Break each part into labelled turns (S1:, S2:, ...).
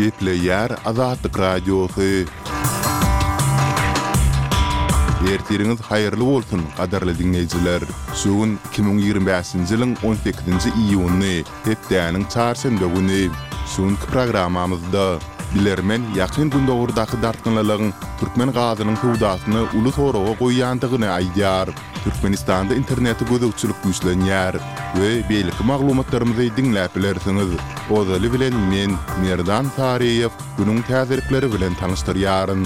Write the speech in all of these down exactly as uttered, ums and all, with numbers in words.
S1: Gepleyer Azadlyk Radiosu. Ertiriniz hayırlı bolsun, qadarly dinleyijiler. Şugun iki bin ýygrimi beşinji ýylyň on sekizinji iýuny, hepdäniň çarşamba güni. Şugunky programmamyzda bilermen ýakyn gündogurdaky dartynlalygyň türkmen gazynyň howdasyny uly soraga goýýandygyny aýdýar. Türkmenistanda interneti gözükçülük güýçlenýär we beýleki maglumatlarymyzy dinläp bilersiňiz. Ozaly bilen men Merdan Tariýew günüň täzirikleri bilen tanyşdyrýaryn.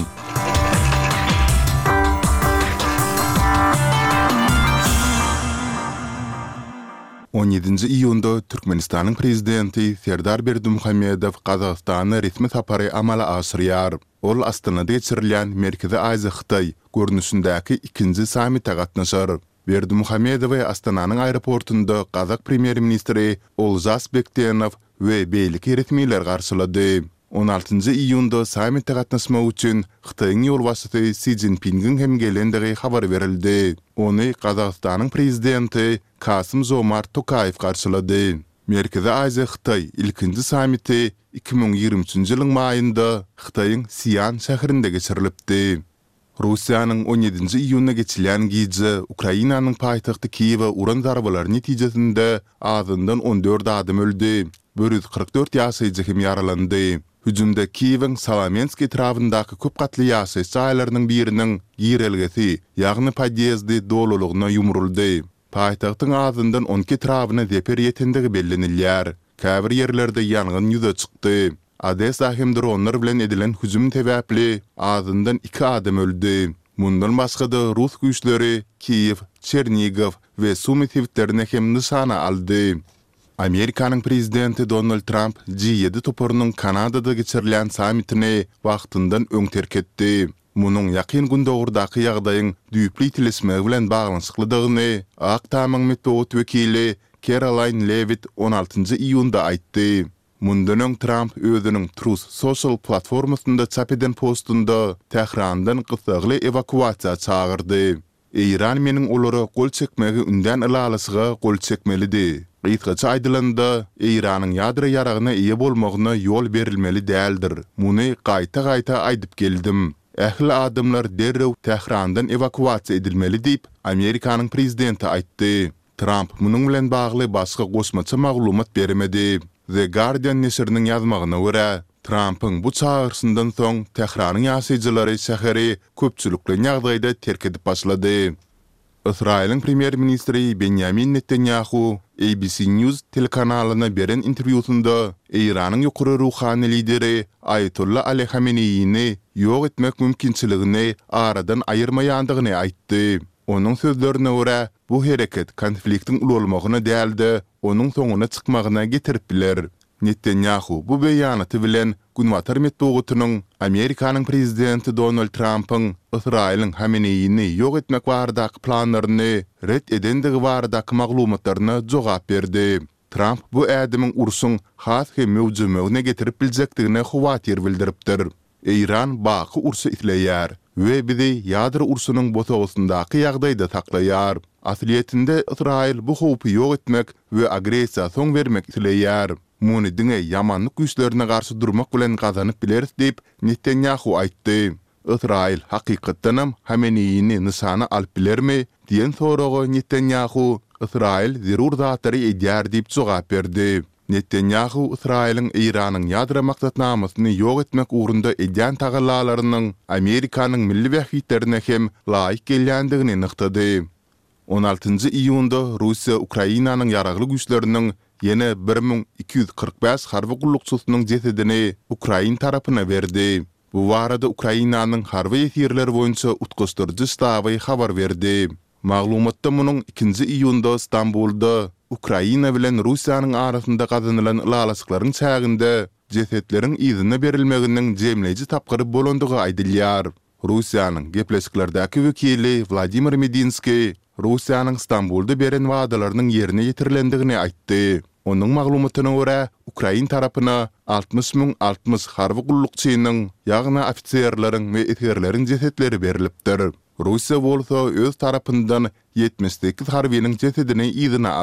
S1: on ýedinji iýunda Türkmenistanyň prezidenti Serdar Berdimuhammedow Gazagystana resmi sapary amala aşyrýar. Ol Astanada geçirilen Merkezi Aziýa Hytaý görnüşindäki ikinji sammitde gatnaşar. Berdimuhammedow Astananyň aeroportunda Gazak premier ministri Oljas Bekdenow we beýleki resmiler garşylady. on altynjy iýunda sammitde gatnaşmak üçin Hytaýyň ýol başçysy Xi Jinping'iň hem gelendigi habar berildi. Ony Gazagystanyň prezidenti Kasym-Jomart Tokaýew garşylady. Merkezi Aziýa Hytaý ilkinji sammiti iki bin ýygrimi üçinji ýylyň maýynda Hytaýyň Sian şäherinde geçirilipdi. Russiýanyň on ýedinji iýunda geçilen gije Ukrainanyň paýtagty Kiýewe uran zarbalary netijesinde azyndan on dört adam öldü. bir yüz kırk dört ýaşaýjy hem ýaralandy. Hüjümde Kiýewiň Salamensk etrafyndaky köp gatly ýaşaýyş jaýlarynyň biriniň ýerelgesi, ýagny podýezdi dolulugyna ýumruldy. Paýtagtyň azyndan on iki etrawyna zeper ýetendigi bellenilýär. Käbir ýerlerde ýangyn ýüze çykdy. Odessa hem dronlar bilen edilen hüjüm sebäpli azyndan iki adam öldü. Mundan başga da Rus güýçleri Kiýew, Çernigow we Sumy sewitlerini hem nişana aldy. Amerikanyň prezidenti Donald Trump G ýedi topurynyň Kanadada geçirilen sammitini wagtyndan öň terk etdi. Munyň ýakyn gündogurdaky ýagdaýyň düýpli tilesmegi bilen baglanşyklydygyny Aktamyň metbuat wekili Caroline Levitt on altynjy iýunda aýtdy. Mundan öň Trump özüniň Truth Social platformasynda çap eden postunda Tehrandan gysagly evakuasiýa çagyrdy. İran meniň olara gol çekmegi ünden ılalysyga gol çekmelidi. Ýetgäçe aýdylanda Iranyň ýadro ýaragyna eýe bolmagyna ýol berilmeli däldir. Muny gaýta-gaýta aýdyp geldim. Ähli adamlar derrew Tehrandan evakuasiýa edilmeli diýip Amerikanyň prezidenti aýtdy. Trump munyň bilen bagly başga goşmaça maglumat bermedi. The Guardian neşriniň ýazmagyna görä, Trump'ın bu çağrısından soň Tehranyň ýaşaýjylary şäheri köpçülikli ýagdaýda terk edip başlady. Israýlyň premier ministri Benjamin Netanyahu A B C News telekanalyna beren interwýusunda Iranyň ýokary ruhany lideri Ayatollah Ali Khamenei'ni ýok etmek mümkinçiligini aradan aýyrmaýandygyny aýtdy. Onuň sözlerine görä, bu hereket konfliktiň ululmagyna däldi, onuň soňuna çykmagyna getirip biler. Netanyahu bu beýanaty bilen Günwatar metbuatynyň Amerikanyň prezidenti Donald Trump'yň Israýlyň Khamenei'ni ýok etmek baradaky planlaryny ret edendigi baradaky maglumatlaryna jogap berdi. Trump bu ädimiň ursuň has hem mewjumygyna getirip biljekdigine howatyr bildiripdir. İran baky ursu isleýär we bizi ýadro ursunyň botagysyndaky ýagdaýda saklaýar. Asliýetinde Israýil bu howpy ýok etmek we agresiýa soň bermek isleýär. Muny diňe ýamanlyk güýçlerine garşy durmak bilen gazanyp bileris diýip Netanyahu aýtdy. Israýil hakykatdanam Khamenei'ni nişana alyp bilermi diýen soraga Netanyahu Israýil zerur zatary edýär diýip jogap berdi. Netanyahu Israýlyň Iranyň ýadro maksatnamasyny ýok etmek ugrunda edýän tagallalarynyň Amerikanyň milli wähitlerine hem laýyk gelýändigini nyktady. on altynjy iýunda Russiýa Ukrainanyň ýaragly güýçleriniň ýene bir bin iki ýüz kırk beş harby gullukçysynyň jesedini Ukrain tarapyna berdi. Bu barada Ukrainanyň harby ýetirleri boýunça utgaşdyrjy ştaby habar berdi. Maglumatda munyň ikinji iýunda Stambulda Ukraina bilen Russiýanyň arasynda gazanylan ýalasyklaryň çäginde jesetleriň izine berilmeginiň jemleýici tapgyry bolandygy aýdylýar. Russiýanyň gepleşiklerdeäki wekili Vladimir Medinski Russiýanyň Stambulda beren wagdalarynyň ýerine ýetirilendigini aýtdy. Onuň maglumatyna görä, Ukrain tarapyna altmış min altmış harby gullukçynyň, ýagny ofitserleriň we eterleriň jesetleri berilipdir. Russiýa bolsa öz tarapyndan yetmiş sekiz harbynyň jesedini izine